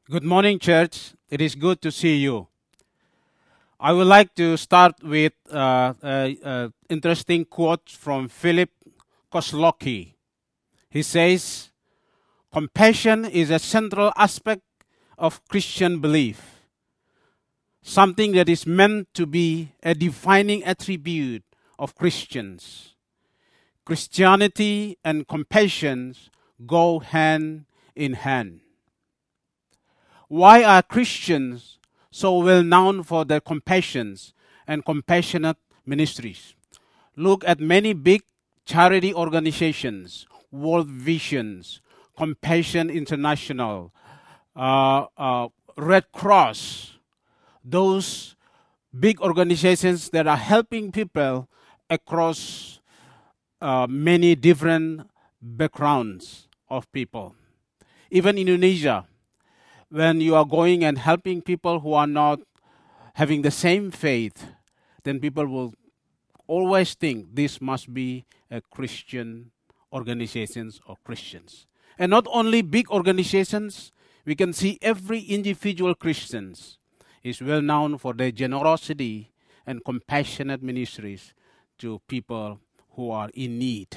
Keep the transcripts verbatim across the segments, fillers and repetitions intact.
Good morning, church. It is good to see you. I would like to start with uh, an interesting quote from Philip Kozlowski. He says, compassion is a central aspect of Christian belief, something that is meant to be a defining attribute of Christians. Christianity and compassion go hand in hand. Why are Christians so well known for their compassion and compassionate ministries? Look at many big charity organizations, World Visions, Compassion International, uh, uh, Red Cross, those big organizations that are helping people across uh, many different backgrounds of people. Even Indonesia, when you are going and helping people who are not having the same faith, then people will always think this must be a Christian organizations or Christians. And not only big organizations, we can see every individual Christians is well known for their generosity and compassionate ministries to people who are in need.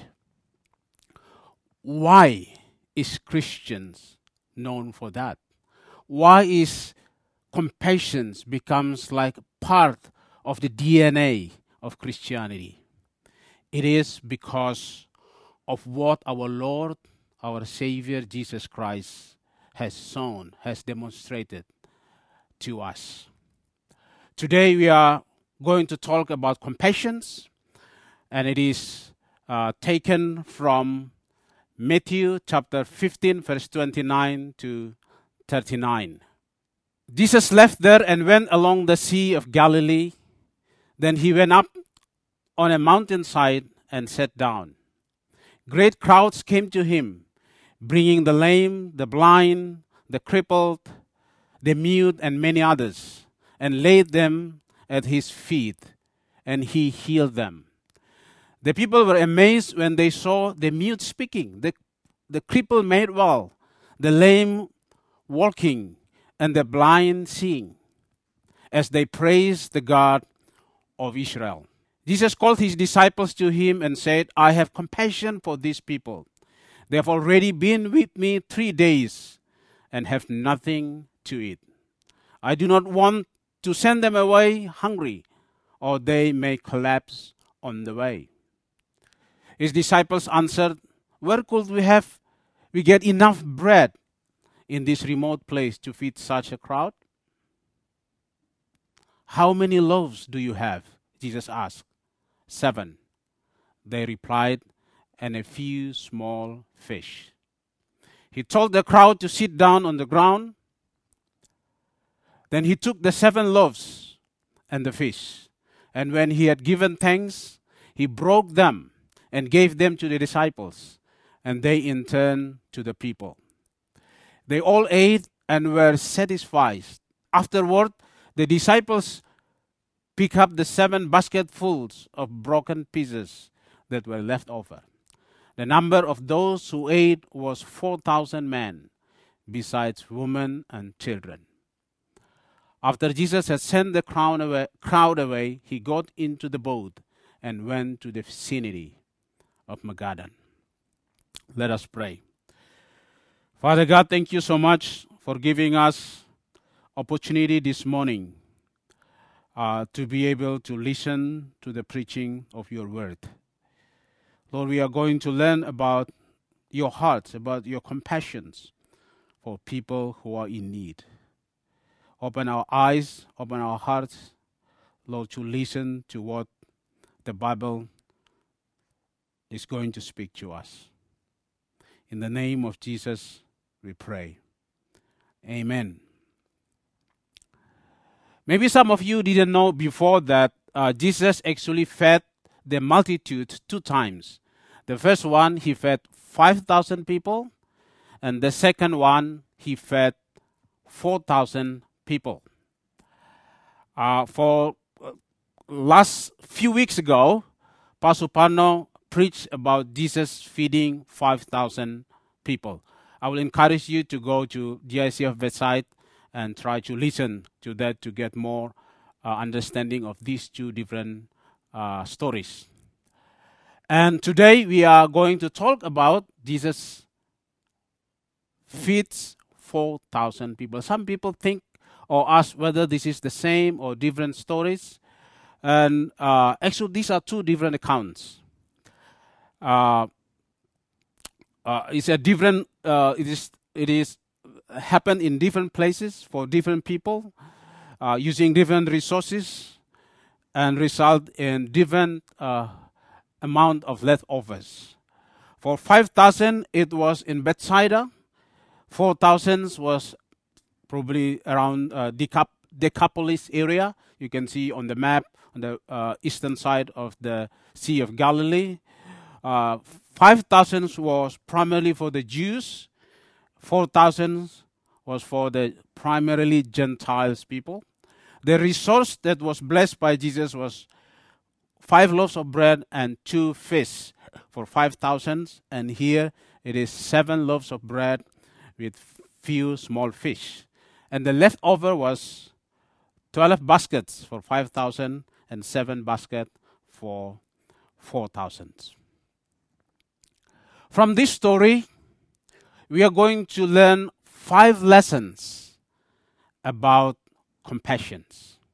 Why is Christians known for that? Why is compassion becomes like part of the D N A of Christianity? It is because of what our Lord, our Savior Jesus Christ has shown, has demonstrated to us. Today we are going to talk about compassion, and it is uh, taken from Matthew chapter fifteen, verse twenty-nine to thirty-nine. Jesus left there and went along the Sea of Galilee. Then he went up on a mountainside and sat down. Great crowds came to him, bringing the lame, the blind, the crippled, the mute, and many others, and laid them at his feet, and he healed them. The people were amazed when they saw the mute speaking, the, the crippled made well, the lame walking, and the blind seeing, as they praised the God of Israel. Jesus called his disciples to him and said, I have compassion for these people. They have already been with me three days and have nothing to eat. I do not want to send them away hungry, or they may collapse on the way. His disciples answered, where could we have we get enough bread in this remote place to feed such a crowd? How many loaves do you have? Jesus asked. Seven. They replied, and a few small fish. He told the crowd to sit down on the ground. Then he took the seven loaves and the fish, and when he had given thanks, he broke them and gave them to the disciples, and they in turn to the people. They all ate and were satisfied. Afterward, the disciples picked up the seven basketfuls of broken pieces that were left over. The number of those who ate was four thousand men, besides women and children. After Jesus had sent the crowd away, crowd away, he got into the boat and went to the vicinity of Magadan. Let us pray. Father God, thank you so much for giving us opportunity this morning uh, to be able to listen to the preaching of your word. Lord, we are going to learn about your heart, about your compassions for people who are in need. Open our eyes, open our hearts, Lord, to listen to what the Bible is going to speak to us. In the name of Jesus, we pray. Amen. Maybe some of you didn't know before that uh, Jesus actually fed the multitude two times. The first one, he fed five thousand people. And the second one, he fed four thousand people. Uh, for uh, last few weeks ago, Pastor Parno preached about Jesus feeding five thousand people. I will encourage you to go to G I C F website and try to listen to that to get more uh, understanding of these two different uh, stories. And today we are going to talk about Jesus feeds four thousand people. Some people think or ask whether this is the same or different stories. And uh, actually, these are two different accounts. Uh, uh, it's a different. Uh, it is. It is happened in different places for different people, uh, using different resources, and result in different uh, amount of leftovers. For five thousand, it was in Bethsaida. Four thousand was probably around uh, Decap- Decapolis area. You can see on the map on the uh, eastern side of the Sea of Galilee. Uh, five thousand was primarily for the Jews. four thousand was for the primarily Gentiles people. The resource that was blessed by Jesus was five loaves of bread and two fish for five thousand. And here it is seven loaves of bread with few small fish. And the leftover was twelve baskets for five thousand and seven baskets for four thousand. From this story, we are going to learn five lessons about compassion.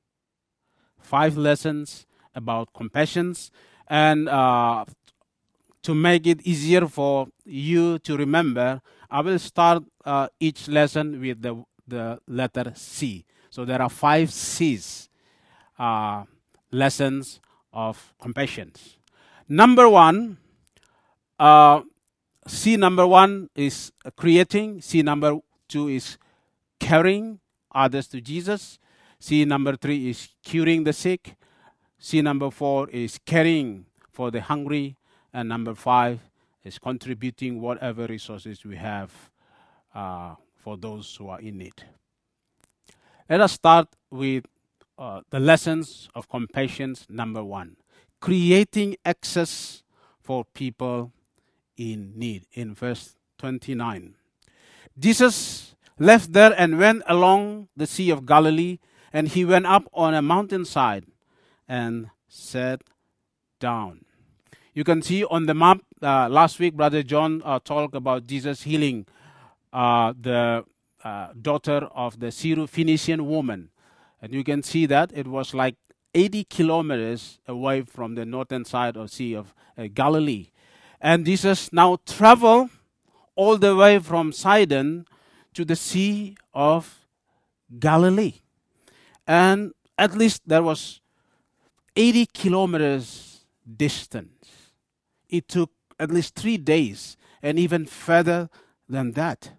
Five lessons about compassion. And uh, to make it easier for you to remember, I will start uh, each lesson with the, the letter C. So there are five C's, uh, lessons of compassion. Number one, uh, C number one is creating. C number two is carrying others to Jesus. C number three is curing the sick. C number four is caring for the hungry. And number five is contributing whatever resources we have uh, for those who are in need. Let us start with uh, the lessons of compassion. Number one, creating access for people in need. In verse twenty-nine, Jesus left there and went along the Sea of Galilee, and he went up on a mountainside and sat down. You can see on the map, uh, last week, Brother John uh, talked about Jesus healing uh, the uh, daughter of the Syrophoenician woman. And you can see that it was like eighty kilometers away from the northern side of Sea of uh, Galilee. And Jesus now traveled all the way from Sidon to the Sea of Galilee. And at least there was eighty kilometers distance. It took at least three days and even further than that.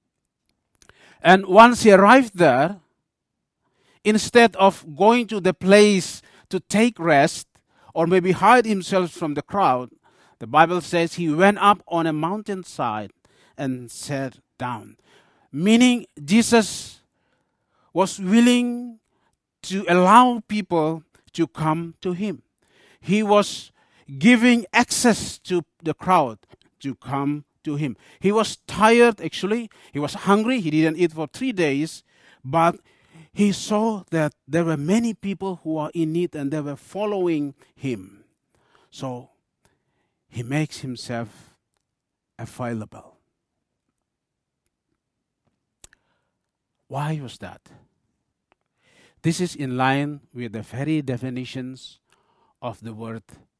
And once he arrived there, instead of going to the place to take rest or maybe hide himself from the crowd, the Bible says he went up on a mountainside and sat down. Meaning Jesus was willing to allow people to come to him. He was giving access to the crowd to come to him. He was tired, actually. He was hungry. He didn't eat for three days. But he saw that there were many people who are in need and they were following him. So he makes himself available. Why was that? This is in line with the very definitions of the word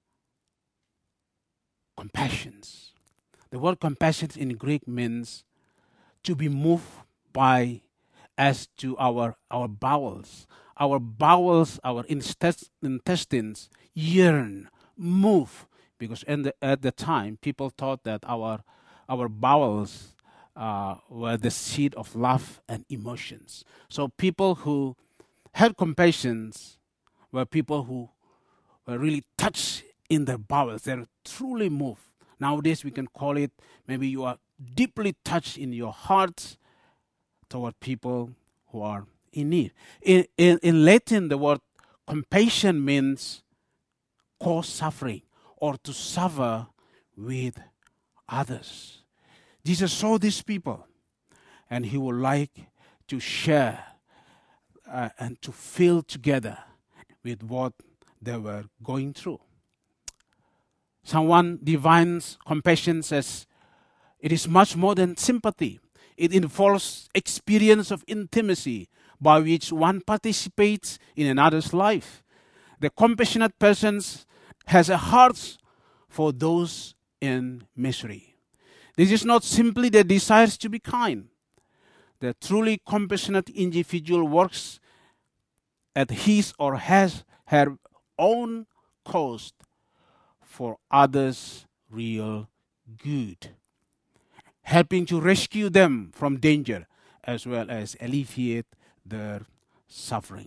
compassion. The word compassion in Greek means to be moved by, as to our, our bowels. Our bowels, our intestines yearn, move. Because in the, at the time, people thought that our, our bowels uh, were the seat of love and emotions. So people who had compassion were people who were really touched in their bowels. They're truly moved. Nowadays we can call it, maybe you are deeply touched in your heart toward people who are in need. In, in, in Latin, the word compassion means cause suffering or to suffer with others. Jesus saw these people and he would like to share uh, and to feel together with what they were going through. Someone defines compassion as it is much more than sympathy. It involves experience of intimacy by which one participates in another's life. The compassionate person has a heart for those in misery. This is not simply the desire to be kind. The truly compassionate individual works at his or has her own cost for others' real good, helping to rescue them from danger as well as alleviate their suffering.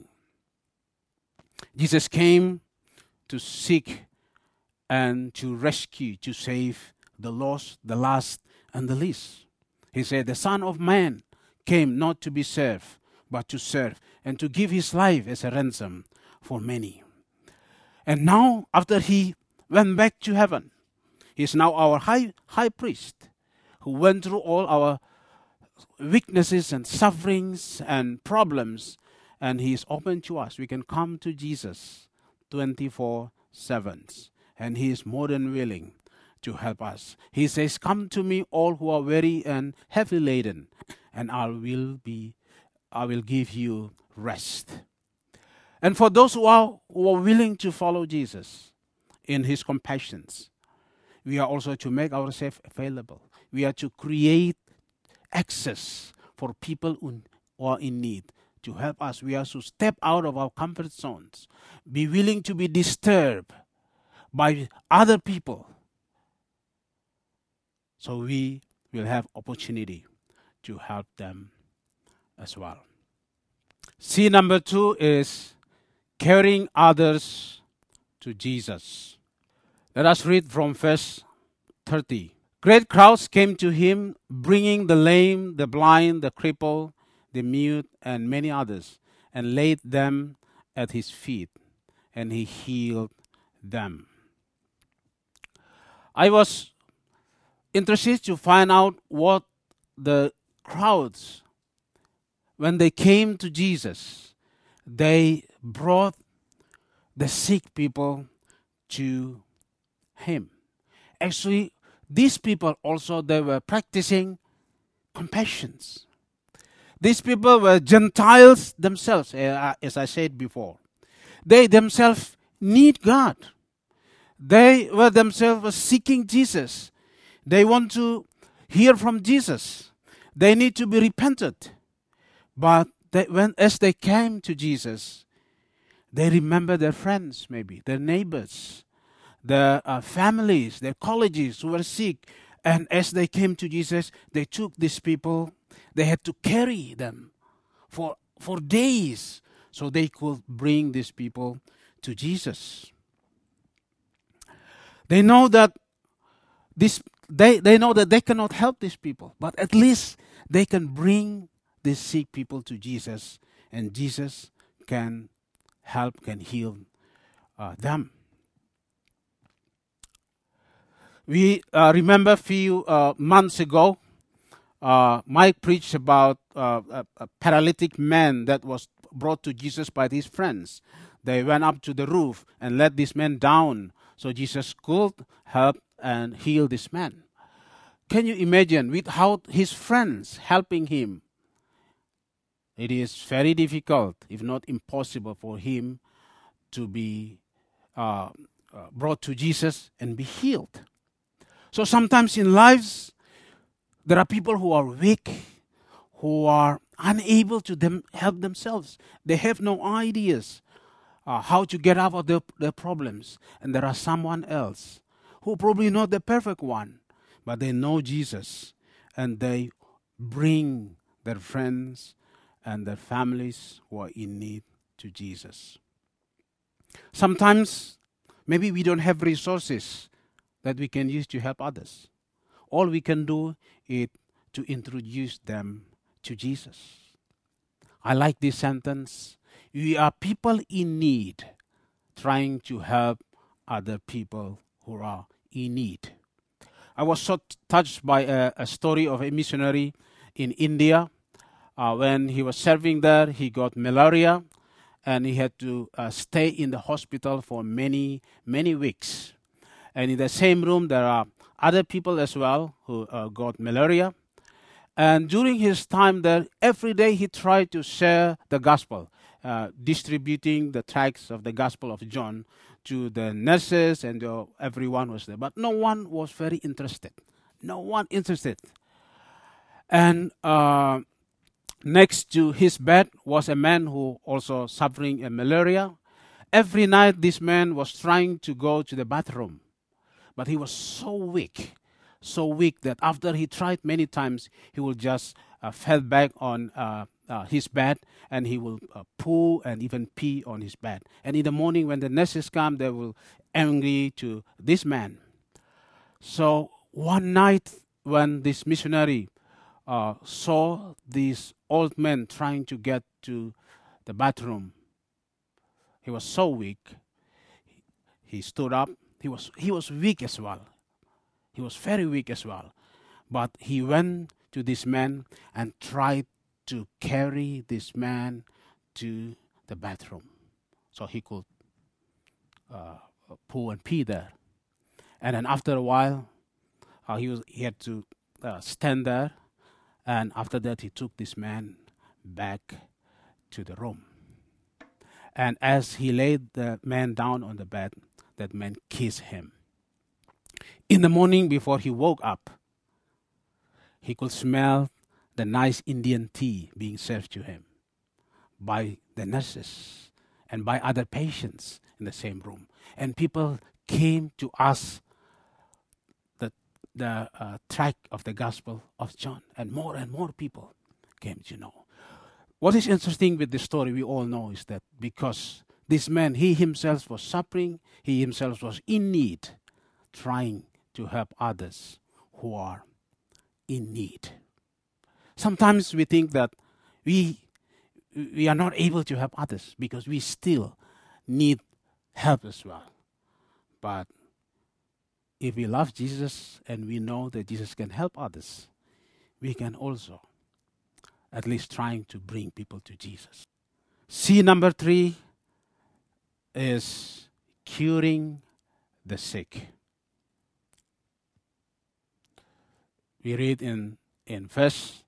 Jesus came to seek and to rescue, to save the lost, the last, and the least. He said, the Son of Man came not to be served, but to serve, and to give his life as a ransom for many. And now, after he went back to heaven, he is now our high, high priest, who went through all our weaknesses and sufferings and problems, and he is open to us. We can come to Jesus twenty-four seven, and he is more than willing to help us. He says, come to me all who are weary and heavy laden, and I will be I will give you rest. And for those who are, who are willing to follow Jesus in his compassions, we are also to make ourselves available. We are to create access for people who are in need, to help us. We are to step out of our comfort zones, be willing to be disturbed by other people, so we will have opportunity to help them as well. C number two is carrying others to Jesus. Let us read from verse thirty. Great crowds came to him, bringing the lame, the blind, the cripple, the mute, and many others, and laid them at his feet, and he healed them. I was interested to find out what the crowds, when they came to Jesus, they brought the sick people to him. Actually, these people also, they were practicing compassion. These people were Gentiles themselves, as I said before. They themselves need God. They were themselves seeking Jesus. They want to hear from Jesus. They need to be repented. But they, when as they came to Jesus, they remember their friends, maybe their neighbors, their uh, families, their colleagues who were sick. And as they came to Jesus, they took these people. They had to carry them for for days so they could bring these people to Jesus. They know that this they, they know that they cannot help these people, but at least they can bring these sick people to Jesus, and Jesus can help, can heal uh, them. We uh, remember a few uh, months ago, uh, Mike preached about uh, a, a paralytic man that was brought to Jesus by his friends. They went up to the roof and let this man down so Jesus could help and heal this man. Can you imagine, without his friends helping him, it is very difficult, if not impossible, for him to be uh, uh, brought to Jesus and be healed. So sometimes in lives, there are people who are weak, who are unable to them help themselves. They have no ideas uh, how to get out of their, their problems. And there are someone else who probably not the perfect one, but they know Jesus, and they bring their friends and their families who are in need to Jesus. Sometimes maybe we don't have resources that we can use to help others. All we can do is to introduce them to Jesus. I like this sentence. We are people in need trying to help other people who are in need. I was so t- touched by a, a story of a missionary in India. Uh, when he was serving there, he got malaria, and he had to uh, stay in the hospital for many, many weeks. And in the same room, there are other people as well who uh, got malaria. And during his time there, every day he tried to share the gospel, uh, distributing the tracts of the Gospel of John to the nurses, and uh, everyone was there. But no one was very interested. No one interested. And uh, next to his bed was a man who also suffering a malaria. Every night this man was trying to go to the bathroom, but he was so weak, so weak that after he tried many times, he will just uh, fell back on uh, uh, his bed, and he will uh, poo and even pee on his bed. And in the morning when the nurses come, they will angry to this man. So one night when this missionary uh, saw this old man trying to get to the bathroom, he was so weak. He stood up. He was he was weak as well. He was very weak as well. But he went to this man and tried to carry this man to the bathroom so he could uh, poo and pee there. And then after a while, uh, he was he had to uh, stand there. And after that, he took this man back to the room. And as he laid the man down on the bed, that man kissed him. In the morning before he woke up, he could smell the nice Indian tea being served to him by the nurses and by other patients in the same room. And people came to ask the, the uh, tract of the Gospel of John. And more and more people came to know. What is interesting with this story, we all know, is that because this man, he himself was suffering, he himself was in need, trying to help others who are in need. Sometimes we think that we we are not able to help others because we still need help as well. But if we love Jesus and we know that Jesus can help others, we can also at least trying to bring people to Jesus. C number three is curing the sick. We read in, in verse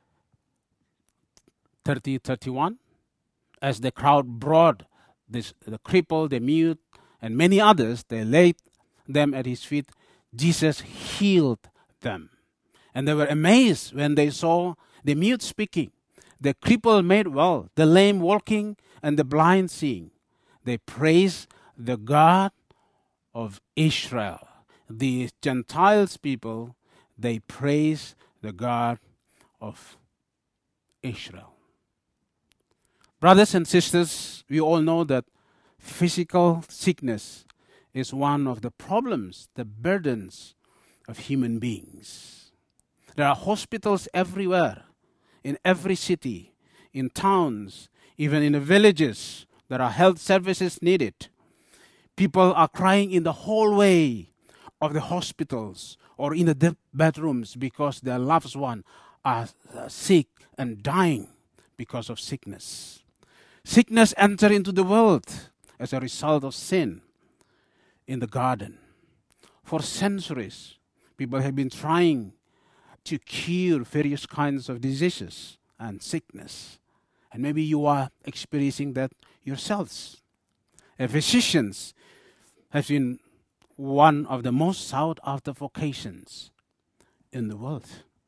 thirty, thirty-one, as the crowd brought this, the crippled, the mute, and many others, they laid them at his feet. Jesus healed them. And they were amazed when they saw the mute speaking, the crippled made well, the lame walking, and the blind seeing. They praised the God of Israel. The Gentiles people, they praise the God of Israel. Brothers and sisters, we all know that physical sickness is one of the problems, the burdens of human beings. There are hospitals everywhere, in every city, in towns, even in the villages. There are health services needed. People are crying in the hallway of the hospitals or in the bedrooms because their loved ones are sick and dying because of sickness. Sickness entered into the world as a result of sin in the garden. For centuries, people have been trying to cure various kinds of diseases and sickness. And maybe you are experiencing that yourselves. And physicians have been one of the most sought after vocations in the world.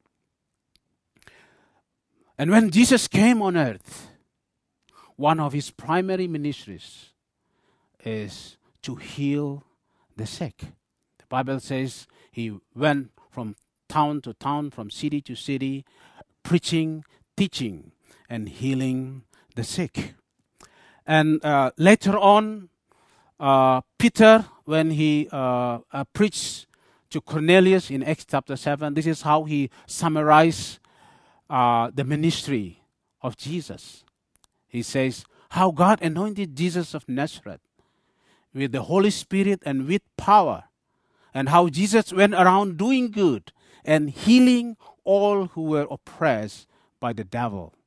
And when Jesus came on earth, one of his primary ministries is to heal the sick. The Bible says he went from town to town, from city to city, preaching, teaching, and healing the sick. And uh, later on, uh, Peter, when he uh, uh, preached to Cornelius in Acts chapter seven, this is how he summarized uh, the ministry of Jesus. He says, how God anointed Jesus of Nazareth with the Holy Spirit and with power, and how Jesus went around doing good and healing all who were oppressed by the devil,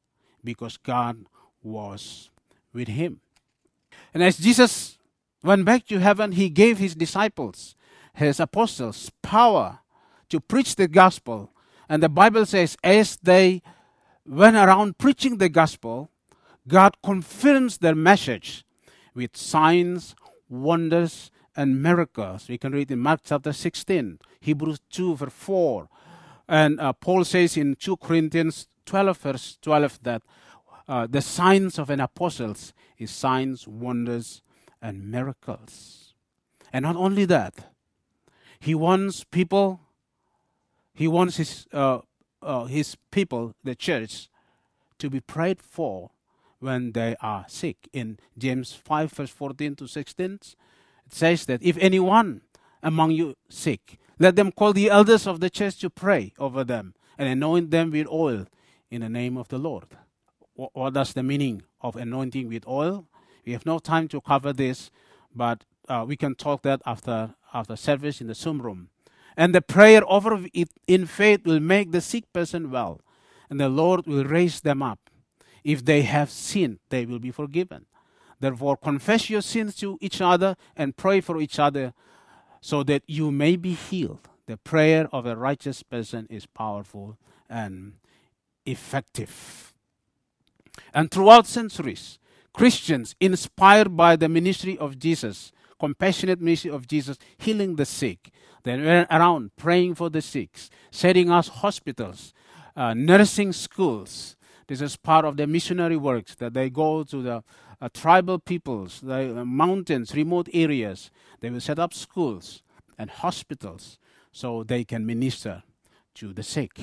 because God was with him. And as Jesus went back to heaven, he gave his disciples, his apostles, power to preach the gospel. And the Bible says, as they went around preaching the gospel, God confirms their message with signs, wonders, and miracles. We can read in Mark chapter sixteen, Hebrews two, verse four. And uh, Paul says in two Corinthians twelve, verse twelve, that uh, the signs of an apostle is signs, wonders, and miracles. And not only that, he wants people, he wants his, uh, uh, his people, the church, to be prayed for when they are sick. In James five, verse fourteen to sixteen, it says that if anyone among you sick, let them call the elders of the church to pray over them and anoint them with oil in the name of the Lord. What, what does the meaning of anointing with oil? We have no time to cover this, but uh, we can talk that after after service in the Zoom room. And the prayer offered it in faith will make the sick person well, and the Lord will raise them up. If they have sinned, they will be forgiven. Therefore, confess your sins to each other and pray for each other so that you may be healed. The prayer of a righteous person is powerful and effective. And throughout centuries, Christians inspired by the ministry of Jesus, compassionate ministry of Jesus, healing the sick, they were around praying for the sick, setting us hospitals, uh, nursing schools. This is part of the missionary works that they go to the uh, tribal peoples, the uh, mountains, remote areas. They will set up schools and hospitals so they can minister to the sick.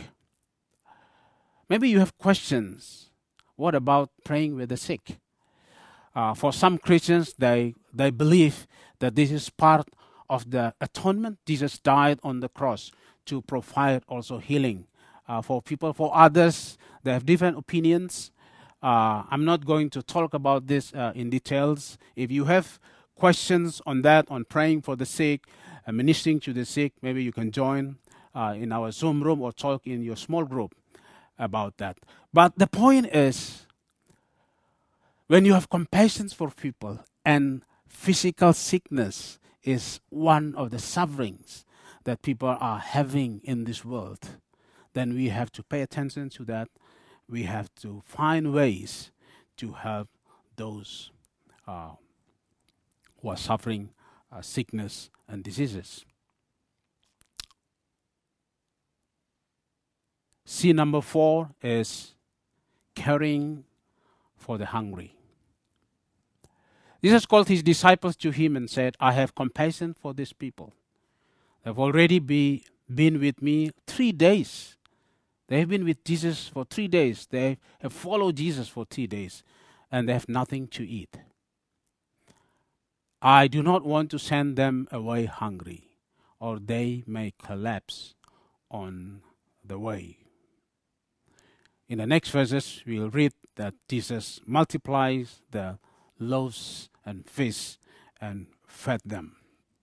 Maybe you have questions. What about praying with the sick? Uh, for some Christians, they, they believe that this is part of the atonement. Jesus died on the cross to provide also healing uh, for people. For others, they have different opinions. Uh, I'm not going to talk about this uh, in details. If you have questions on that, on praying for the sick, uh, ministering to the sick, maybe you can join uh, in our Zoom room or talk in your small group about that. But the point is, when you have compassion for people, and physical sickness is one of the sufferings that people are having in this world, then we have to pay attention to that. We have to find ways to help those uh, who are suffering uh, sickness and diseases. C number four is caring for the hungry. Jesus called his disciples to him and said, I have compassion for these people. They've already be, been with me three days. They have been with Jesus for three days. They have followed Jesus for three days, and they have nothing to eat. I do not want to send them away hungry, or they may collapse on the way. In the next verses, we'll read that Jesus multiplies the loaves and fish and fed them.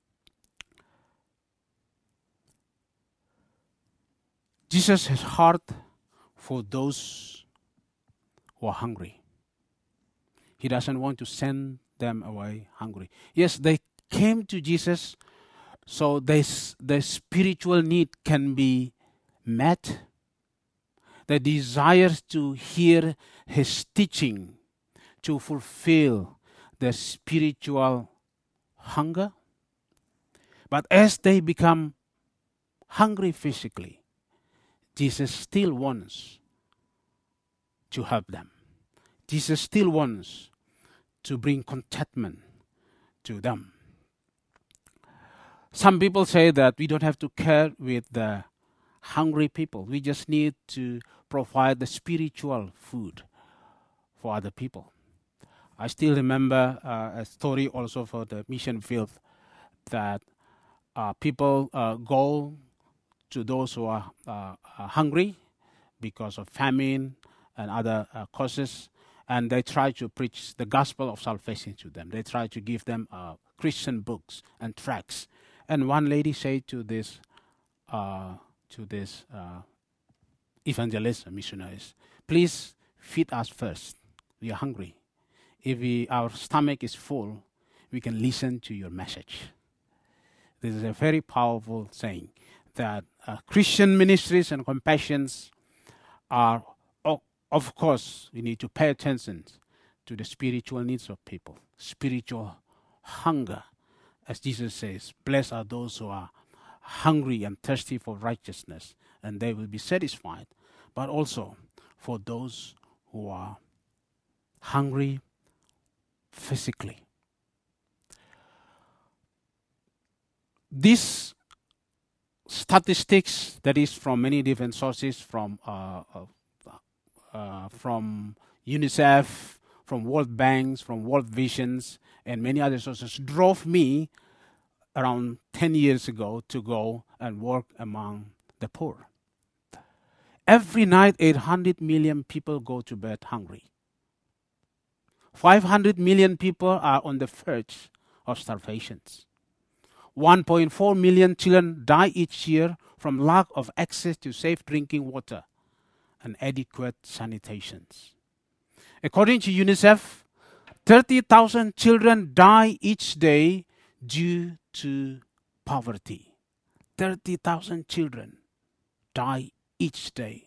Jesus has heart for those who are hungry. He doesn't want to send them away hungry. Yes, they came to Jesus so their spiritual need can be met. The desires to hear his teaching, to fulfill their spiritual hunger. But as they become hungry physically, Jesus still wants to help them. Jesus still wants to bring contentment to them. Some people say that we don't have to care with the hungry people. We just need to provide the spiritual food for other people. I still remember uh, a story also for the mission field that uh, people uh, go to those who are, uh, are hungry because of famine and other uh, causes, and they try to preach the gospel of salvation to them. They try to give them uh, Christian books and tracts. And one lady said to this uh, to this uh, evangelist, missionaries, please feed us first. We are hungry. If we, our stomach is full, we can listen to your message. This is a very powerful saying that uh, Christian ministries and compassions are, oh, of course, we need to pay attention to the spiritual needs of people, spiritual hunger. As Jesus says, blessed are those who are hungry and thirsty for righteousness, and they will be satisfied. But also for those who are hungry physically. These statistics, that is from many different sources, from uh, uh, uh, from UNICEF, from World Banks, from World Visions, and many other sources, drove me around ten years ago to go and work among the poor. Every night, eight hundred million people go to bed hungry. five hundred million people are on the verge of starvation. one point four million children die each year from lack of access to safe drinking water and adequate sanitation. According to UNICEF, thirty thousand children die each day due to poverty. thirty thousand children die each day.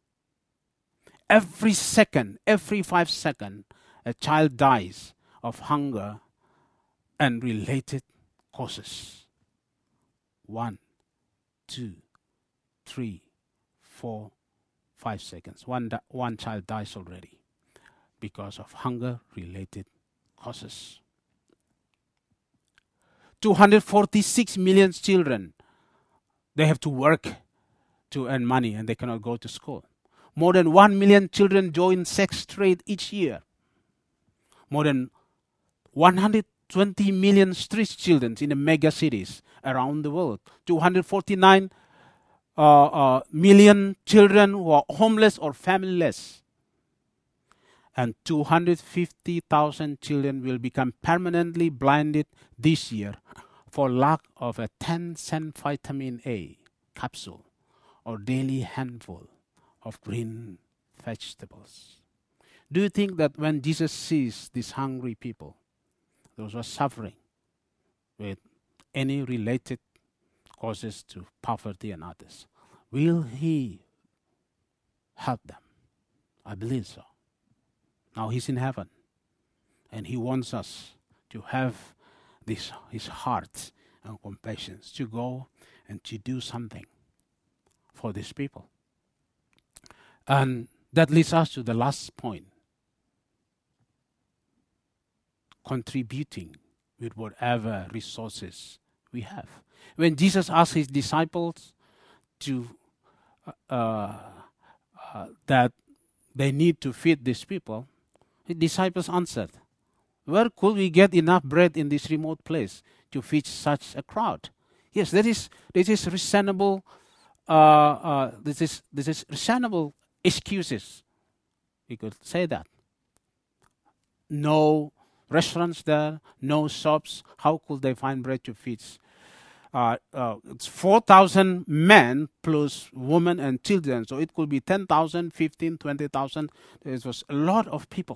Every second, every five seconds, a child dies of hunger and related causes. One, two, three, four, five seconds. One, di- one child dies already because of hunger-related causes. two hundred forty-six million children, they have to work to earn money and they cannot go to school. More than one million children join sex trade each year. More than one hundred twenty million street children in the mega cities around the world. two hundred forty-nine uh, uh, million children who are homeless or familyless. And two hundred fifty thousand children will become permanently blinded this year for lack of a ten cent vitamin A capsule or daily handful of green vegetables. Do you think that when Jesus sees these hungry people, those who are suffering with any related causes to poverty and others, will he help them? I believe so. Now he's in heaven, and he wants us to have this his heart and compassion to go and to do something for these people. And that leads us to the last point. Contributing with whatever resources we have. When Jesus asked his disciples to uh, uh, that they need to feed these people, his disciples answered, "Where could we get enough bread in this remote place to feed such a crowd?" Yes, that is this is reasonable. Uh, uh, this is this is reasonable excuses. We could say that. No restaurants there, no shops. How could they find bread to feed? Uh, uh, it's four thousand men plus women and children. So it could be ten thousand, fifteen, twenty thousand. It was a lot of people.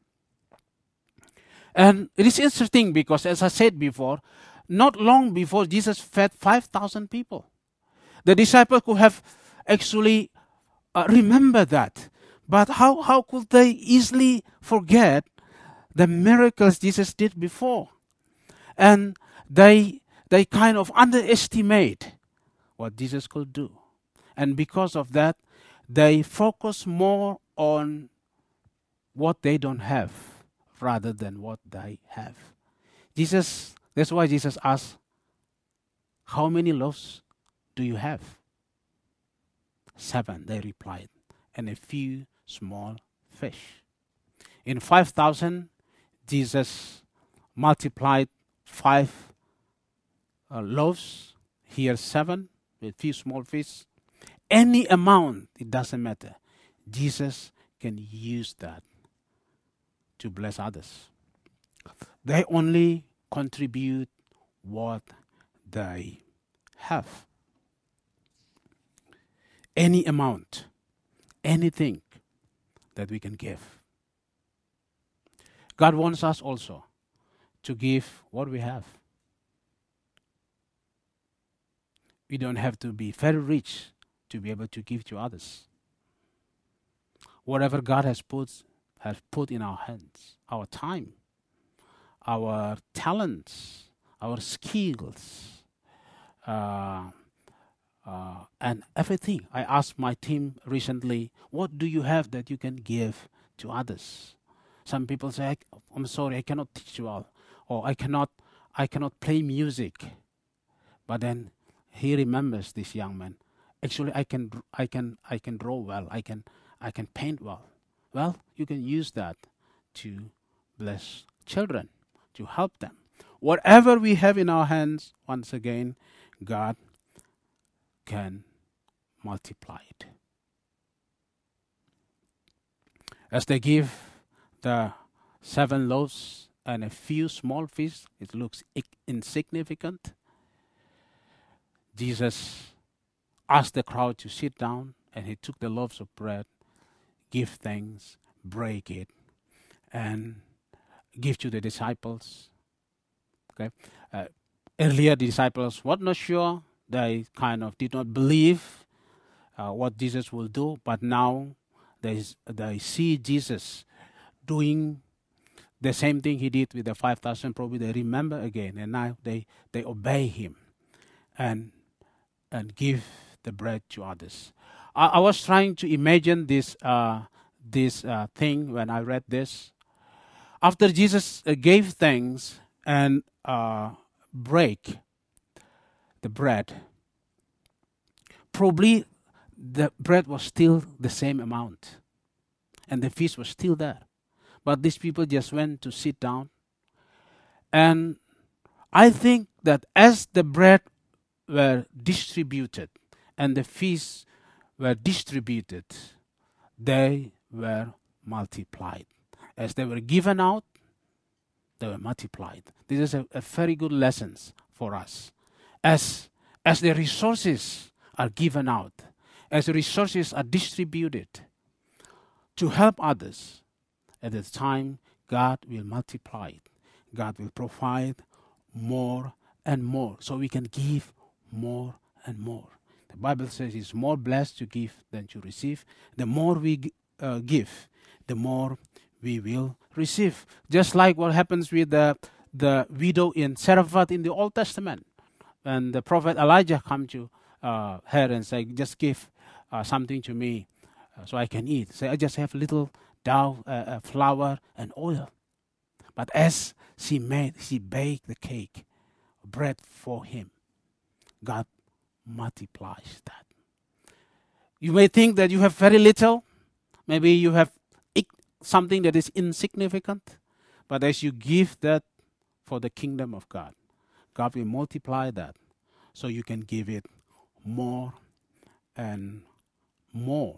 And it is interesting because, as I said before, not long before Jesus fed five thousand people. The disciples could have actually uh, remembered that. But how, how could they easily forget the miracles Jesus did before? And they they kind of underestimate what Jesus could do. And because of that, they focus more on what they don't have rather than what they have. Jesus, that's why Jesus asked, "How many loaves do you have?" Seven, they replied, and a few small fish. In five thousand, Jesus multiplied five uh, loaves, here seven, with few small fish. Any amount, it doesn't matter. Jesus can use that to bless others. They only contribute what they have. Any amount, anything that we can give. God wants us also to give what we have. We don't have to be very rich to be able to give to others. Whatever God has put has put in our hands, our time, our talents, our skills, uh, uh, and everything. I asked my team recently, what do you have that you can give to others? Some people say, I'm sorry, I cannot teach well, or I cannot, I cannot play music. But then he remembers this young man. Actually, I can, I can, I can draw well. I can, I can paint well. Well, you can use that to bless children, to help them. Whatever we have in our hands, once again, God can multiply it. As they give the seven loaves and a few small fish, it looks insignificant. Jesus asked the crowd to sit down, and he took the loaves of bread, give thanks, break it, and give to the disciples. Okay. Uh, earlier, the disciples were not sure. They kind of did not believe uh, what Jesus will do, but now they, they see Jesus doing the same thing he did with the five thousand. Probably they remember again, and now they, they obey him and and give the bread to others. I, I was trying to imagine this uh, this uh, thing when I read this. After Jesus uh, gave thanks and uh, break the bread, probably the bread was still the same amount, and the fish was still there. But these people just went to sit down. And I think that as the bread were distributed and the fish were distributed, they were multiplied. As they were given out, they were multiplied. This is a, a very good lesson for us. As, as the resources are given out, as the resources are distributed to help others, at the time, God will multiply it. God will provide more and more, so we can give more and more. The Bible says it's more blessed to give than to receive. The more we uh, give, the more we will receive. Just like what happens with the, the widow in Zarephath in the Old Testament. And the prophet Elijah come to uh, her and say, just give uh, something to me uh, so I can eat. Say, I just have little dough, uh, uh, flour, and oil. But as she made, she baked the cake, bread for him, God multiplies that. You may think that you have very little. Maybe you have something that is insignificant. But as you give that for the kingdom of God, God will multiply that so you can give it more and more.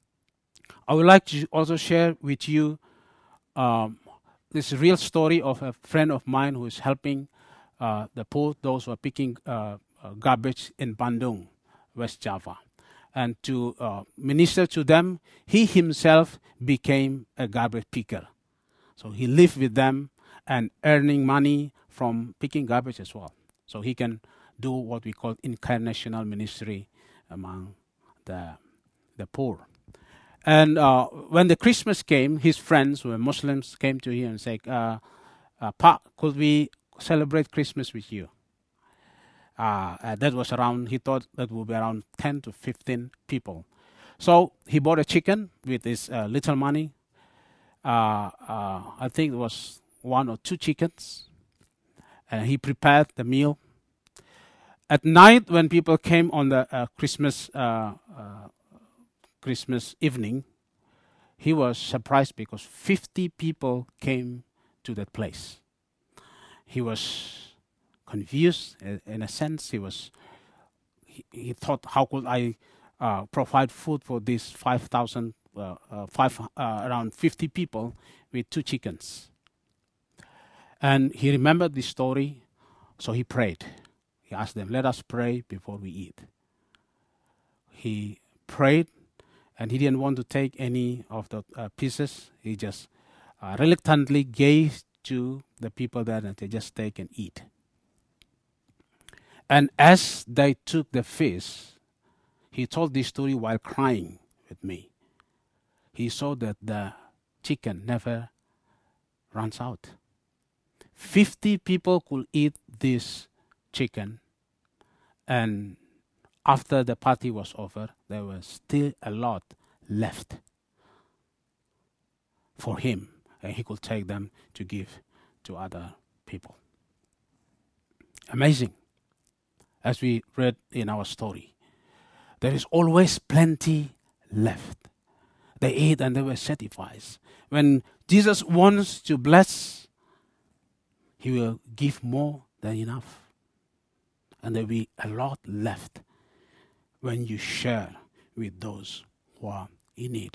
I would like to also share with you um, this real story of a friend of mine who is helping uh, the poor, those who are picking uh, uh, garbage in Bandung, West Java. And to uh, minister to them, he himself became a garbage picker. So he lived with them and earning money from picking garbage as well. So he can do what we call incarnational ministry among the, the poor. And uh, when the Christmas came, his friends who were Muslims came to him and said, uh, uh, Pa, could we celebrate Christmas with you? Uh, uh, that was around, he thought that would be around ten to fifteen people. So he bought a chicken with his uh, little money. Uh, uh, I think it was one or two chickens. And he prepared the meal. At night, when people came on the uh, Christmas uh, uh, Christmas evening, he was surprised because fifty people came to that place. He was confused in a sense. He was, he, he thought, how could I uh, provide food for these five thousand, uh, uh, five, uh, around fifty people with two chickens? And he remembered this story, so he prayed. He asked them, let us pray before we eat. He prayed, And he didn't want to take any of the uh, pieces. He just uh, reluctantly gave to the people there, and they just take and eat. And as they took the fish, he told this story while crying with me. He saw that the chicken never runs out. fifty people could eat this chicken, and after the party was over, there was still a lot left for him, and he could take them to give to other people. Amazing. As we read in our story, there is always plenty left. They ate and they were satisfied. When Jesus wants to bless, he will give more than enough. And there will be a lot left when you share with those who are in need.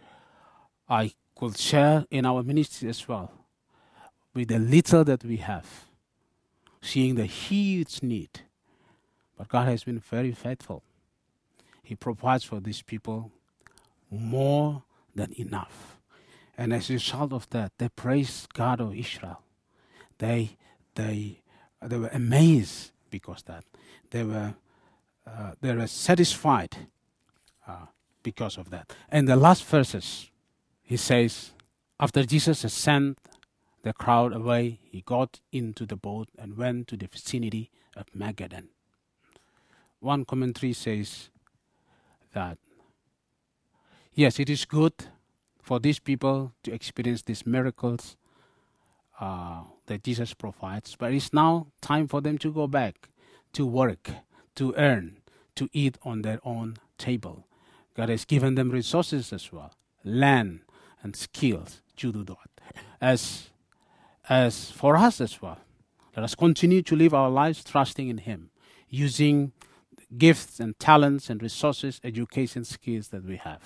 I could share in our ministry as well, with the little that we have, seeing the huge need. But God has been very faithful. He provides for these people more than enough. And as a result of that, they praise God of Israel. They, they, they were amazed because that. They were, uh, they were satisfied uh, because of that. And the last verses, he says, after Jesus had sent the crowd away, he got into the boat and went to the vicinity of Magadan. One commentary says that, yes, it is good for these people to experience these miracles uh, that Jesus provides, but it's now time for them to go back to work, to earn, to eat on their own table. God has given them resources as well, land and skills to do that. As, as for us as well, let us continue to live our lives trusting in Him, using gifts and talents and resources, education skills that we have,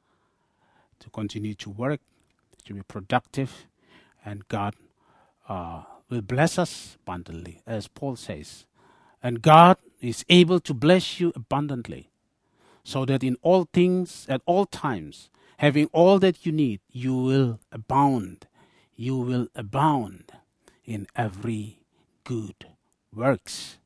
to continue to work, to be productive, and God uh, will bless us abundantly, as Paul says. And God is able to bless you abundantly, so that in all things, at all times, having all that you need, you will abound. You will abound in every good works.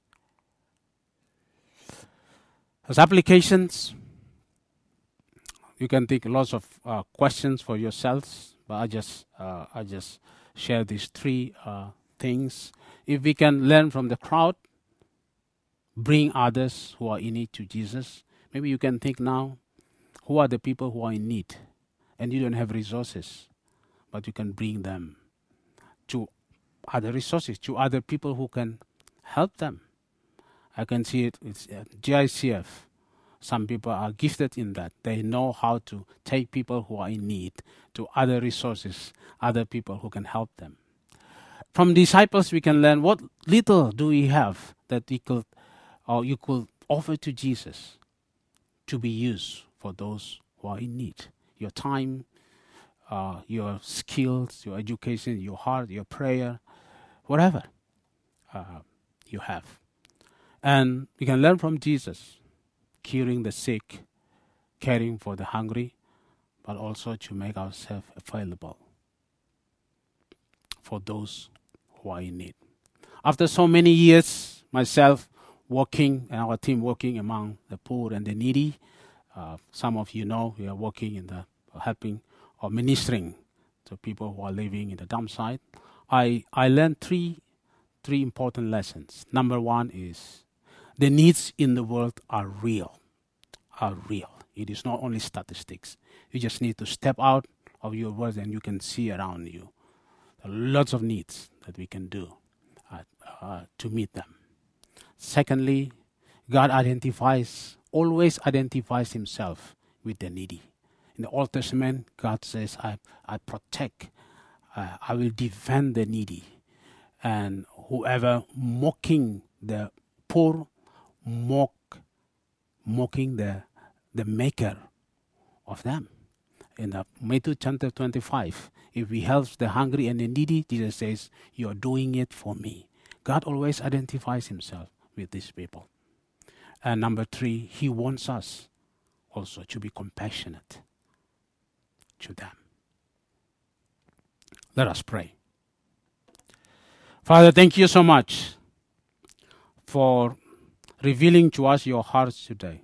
As applications, you can take lots of uh, questions for yourselves, but I just uh, I just share these three uh, things. If we can learn from the crowd, bring others who are in need to Jesus. Maybe you can think now, who are the people who are in need, and you don't have resources, but you can bring them to other resources, to other people who can help them. I can see it with uh, G I C F. Some people are gifted in that. They know how to take people who are in need to other resources, other people who can help them. From disciples, we can learn what little do we have that we could, or you could offer to Jesus to be used for those who are in need. Your time, uh, your skills, your education, your heart, your prayer, whatever uh, you have. And we can learn from Jesus, curing the sick, caring for the hungry, but also to make ourselves available for those who are in need. After so many years, myself working and our team working among the poor and the needy, uh, some of you know we are working in the helping or ministering to people who are living in the dump site. I, I learned three three important lessons. Number one is the needs in the world are real, are real. It is not only statistics. You just need to step out of your world and you can see around you. There are lots of needs that we can do uh, uh, to meet them. Secondly, God identifies, always identifies Himself with the needy. In the Old Testament, God says, I, I protect, uh, I will defend the needy. And whoever mocking the poor, mock, mocking the, the maker of them. In the Matthew chapter twenty-five, if we help the hungry and the needy, Jesus says, you are doing it for me. God always identifies Himself with these people. And number three, He wants us also to be compassionate to them. Let us pray. Father, thank you so much for revealing to us your hearts today.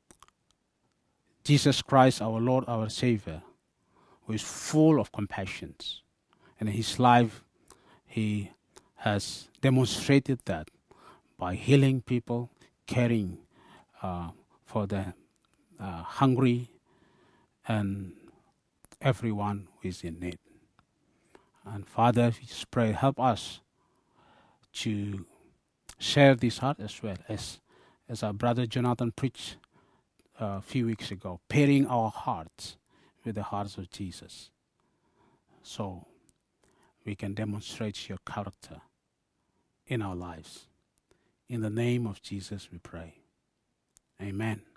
Jesus Christ, our Lord, our Savior, who is full of compassion. And in his life, he has demonstrated that by healing people, caring uh, for the uh, hungry, and everyone who is in need. And Father, we just pray, help us to share this heart as well as, as our brother Jonathan preached uh, a few weeks ago, pairing our hearts with the hearts of Jesus, so we can demonstrate your character in our lives. In the name of Jesus we pray. Amen.